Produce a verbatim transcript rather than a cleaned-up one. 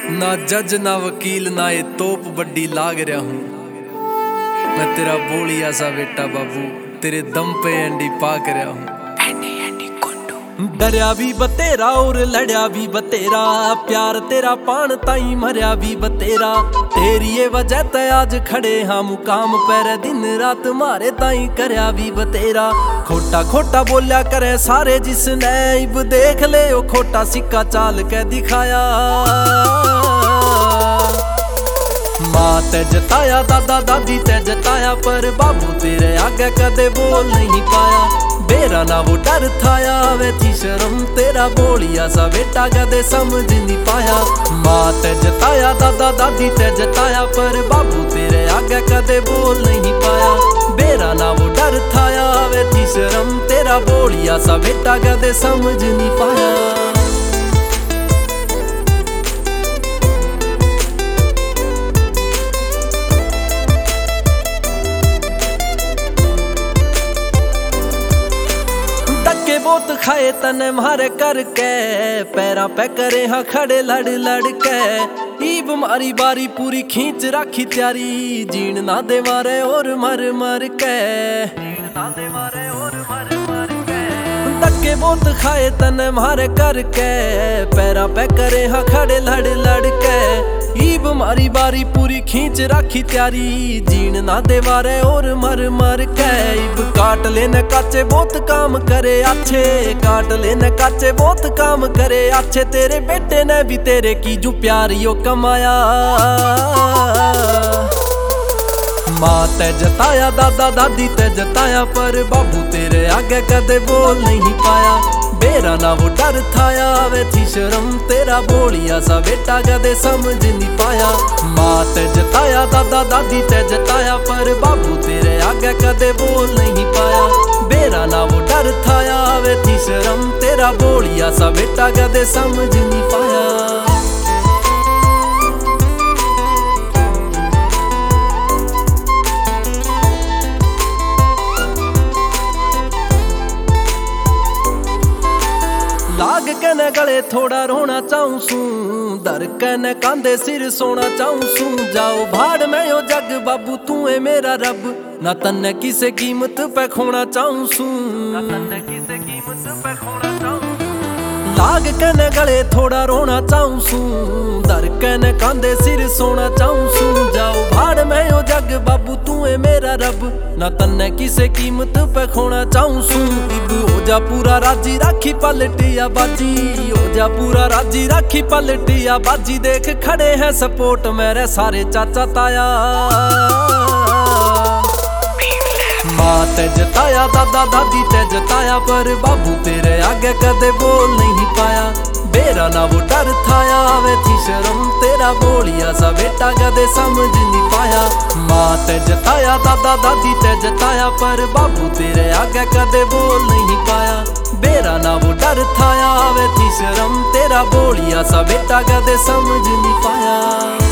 ना जज ना वकील ना ये तोप बड्डी लाग रहा हूँ। मैं तेरा बोलिया सा बेटा बाबू, तेरे दम पे एंडी पाक रहा हूँ। डरिया भी बतेरा और लड़या भी बतेरा, प्यार तेरा पान ताई मरिया भी बतेरा। तेरी ये वजह ते आज खड़े हाँ मुकाम पर, दिन रात मारे ताई करया भी बतेरा। खोटा खोटा बोलिया करे सारे जिसने, इब देख ले ओ खोटा सिक्का चाल के दिखाया। माँ ते जताया दादा दादी ते जताया, पर बाबू तेरे आगे कदे बोल नहीं पाया। बेरा ना वो डर थाया वे थी शर्म, तेरा बोलिया सा बेटा कदे समझ नहीं पाया। माँ ते जताया दादा दादी ते जताया, पर बाबू तेरे आगे कदे बोल नहीं पाया। बेरा ना वो डर थाया वे थी शर्म, तेरा बोलिया सा बेटा कदे समझ नहीं पाया। बहुत खाए तने मारे करके, पैरा पे करे हाँ खड़े लड़ लड़ के। ईब मारी बारी पूरी खींच राखी त्यारी, जीण ना दे मारे और मर मर के। जीण ना दे मारे और मर मर के। धक्के बहुत खाए तने मारे करके, पैरा पे करे हाँ खड़े लड़ लड़ के। ईब मारी बारी पूरी खींच राखी त्यारी, जीण ना दे मारे और मर मर के। इब काट लेने काचे बहुत काम करे अच्छे, काट लेने काचे बहुत काम करे अच्छे। तेरे बेटे ने भी तेरे की जो प्यार यो कमाया। माँ ते जताया दादा दादी ते जताया, पर बाबू तेरे आगे कदे बोल नहीं पाया। बेरा ना वो डर थाया वे थी शर्म, तेरा बोलिया सा बेटा कदे समझ नहीं पाया। माँ ते जताया दादा दादी ते जताया, पर बाबू तेरे आगे कदे बोल नहीं पाया। बेरा ना वो डर थाया वे थी शर्म, तेरा बोलिया सा बेटा कदे समझ नहीं पाया। लाग के न गले थोड़ा रोना चाहूं सू, दर के न कांधे सिर सोना चाहूं सू। जाओ भाड़ में यो जग बाबू तू है मेरा रब, ना तन्ने किसे कीमत पे खोना चाहूं सू। ना तन्ने किसे कीमत पे खोना चाहूं। लाग के न गले थोड़ा रोना चाहूं सू, दर के न कांधे सिर सोना चाहूं सू। जाओ भाड़ में यो जग बाबू तू है मेरा रब, ना तन्ने किसे कीमत पे खोना चाहूं सू। इब हो जा पूरा राजी राखी पलटिया बाजी, हो जा पूरा राजी राखी पलटिया बाजी। देख खड़े हैं सपोर्ट मेरे सारे चाचा ताया। माँ ते जताया दादा दादी ते जताया, पर बाबू तेरे आगे कदे बोल नहीं पाया। बेरा ना वो डर थाया वे थी शर्म, तेरा बोलिया सा बेटा कदे समझ नहीं पाया। माँ ते जताया दादा दादी ते जताया, पर बाबू तेरे आगे कदे बोल नहीं पाया। बेरा ना वो डर थाया वे थी शर्म, तेरा बोलिया सा बेटा कदे समझ नहीं पाया।